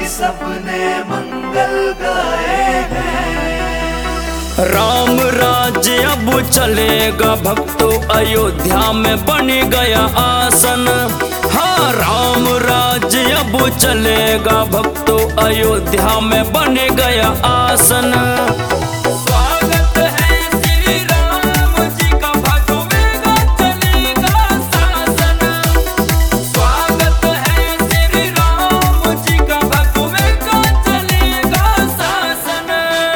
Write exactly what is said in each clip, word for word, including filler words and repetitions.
सबने मंगल गाए हैं। राम राज्य अब चलेगा भक्तों, अयोध्या में बन गया आसन। हाँ, राम राज्य अब चलेगा भक्तों, अयोध्या में बन गया आसन। स्वागत है श्री राम जी का, भगवेगा चलेगा शासन। स्वागत है श्री राम जी का, भगवेगा चलेगा शासन।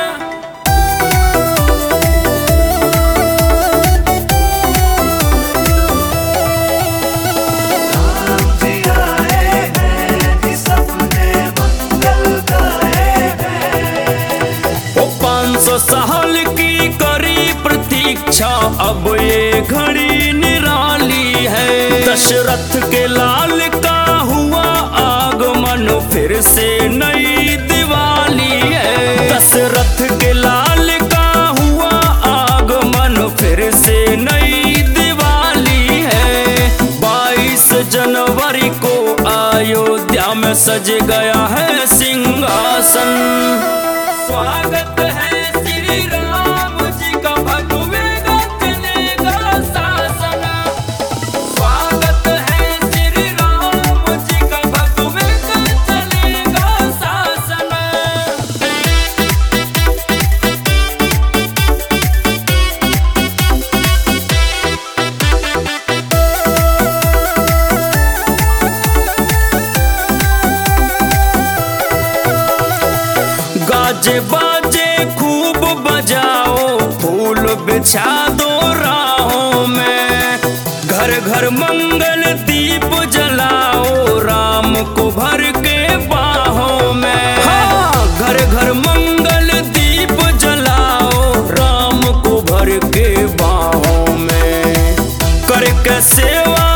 राम जी आए हैं कि सबने मंगल गाए हैं। वो पाँच सौ साल की करी प्रतीक्षा, अब ये घड़ी निराली है। दशरथ के लाल का हुआ आगमन, फिर से नई दिवाली है। दशरथ के लाल का हुआ आगमन, फिर से नई दिवाली है। बाईस जनवरी को अयोध्या में सज गया है सिंहासन। स्वागत है श्री राम जी का, भगवेगा चलेगा शासन। स्वागत है श्री राम जी का, भगवेगा चलेगा शासन। गाजे बाजे खूब बजाओ, फूल बिछा दो राहों में। घर घर मंगल दीप जलाओ, राम को भर के बाहों में। हाँ, घर घर मंगल दीप जलाओ, राम को भर के बाहों में। करके सेवा